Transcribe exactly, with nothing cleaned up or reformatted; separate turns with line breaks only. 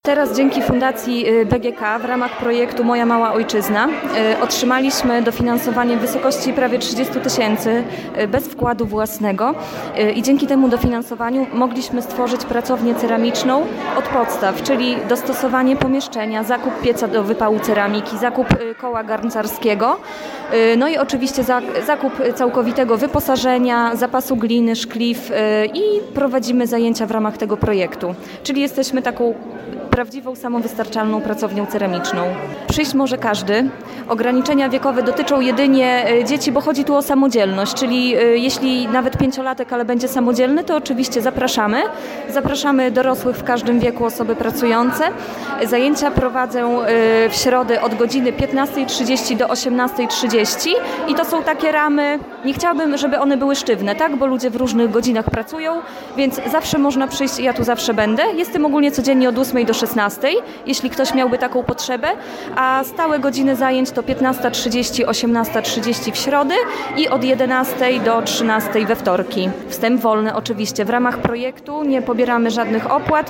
Teraz dzięki Fundacji B G K w ramach projektu Moja Mała Ojczyzna otrzymaliśmy dofinansowanie w wysokości prawie trzydzieści tysięcy bez wkładu własnego i dzięki temu dofinansowaniu mogliśmy stworzyć pracownię ceramiczną od podstaw, czyli dostosowanie pomieszczenia, zakup pieca do wypału ceramiki, zakup koła garncarskiego, no i oczywiście zakup całkowitego wyposażenia, zapasu gliny, szkliw i prowadzimy zajęcia w ramach tego projektu, czyli jesteśmy taką prawdziwą, samowystarczalną pracownią ceramiczną. Przyjść może każdy. Ograniczenia wiekowe dotyczą jedynie dzieci, bo chodzi tu o samodzielność, czyli jeśli nawet pięciolatek, ale będzie samodzielny, to oczywiście zapraszamy. Zapraszamy dorosłych w każdym wieku, osoby pracujące. Zajęcia prowadzę w środę od godziny piętnastej trzydzieści do osiemnastej trzydzieści i to są takie ramy, nie chciałabym, żeby one były sztywne, tak, bo ludzie w różnych godzinach pracują, więc zawsze można przyjść, ja tu zawsze będę. Jestem ogólnie codziennie od ósmej do szesnastej, jeśli ktoś miałby taką potrzebę, a stałe godziny zajęć to piętnasta trzydzieści, osiemnasta trzydzieści w środy i od jedenastej do trzynastej we wtorki. Wstęp wolny oczywiście. W ramach projektu nie pobieramy żadnych opłat,